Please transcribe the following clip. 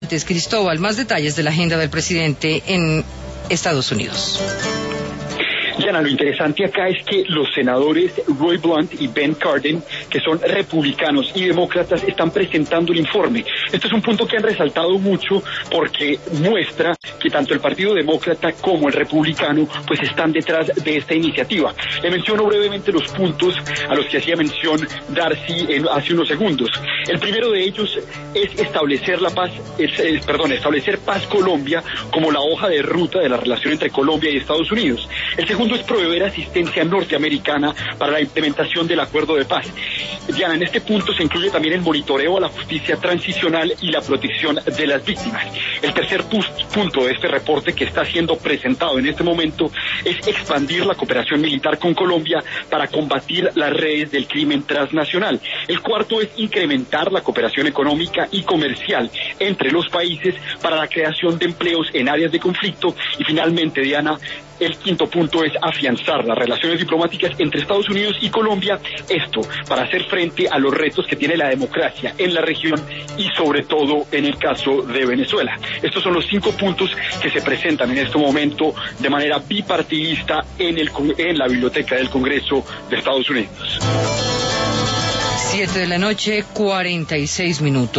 Antes, Cristóbal, más detalles de la agenda del presidente en Estados Unidos. Diana, lo interesante acá es que los senadores Roy Blunt y Ben Cardin, que son republicanos y demócratas, están presentando el informe. Este es un punto que han resaltado mucho porque muestra que tanto el Partido Demócrata como el Republicano pues están detrás de esta iniciativa. Le menciono brevemente los puntos a los que hacía mención Darcy hace unos segundos. El primero de ellos es establecer establecer Paz Colombia como la hoja de ruta de la relación entre Colombia y Estados Unidos. El segundo es proveer asistencia norteamericana para la implementación del acuerdo de paz. Diana, en este punto se incluye también el monitoreo a la justicia transicional y la protección de las víctimas. El tercer punto de este reporte que está siendo presentado en este momento es expandir la cooperación militar con Colombia para combatir las redes del crimen transnacional. El cuarto es incrementar la cooperación económica y comercial entre los países para la creación de empleos en áreas de conflicto. Y finalmente, Diana, el quinto punto es afianzar las relaciones diplomáticas entre Estados Unidos y Colombia, esto para hacer frente a los retos que tiene la democracia en la región y sobre todo en el caso de Venezuela. Estos son los 5 puntos que se presentan en este momento de manera bipartidista en la Biblioteca del Congreso de Estados Unidos. 7 de la noche, 46 minutos.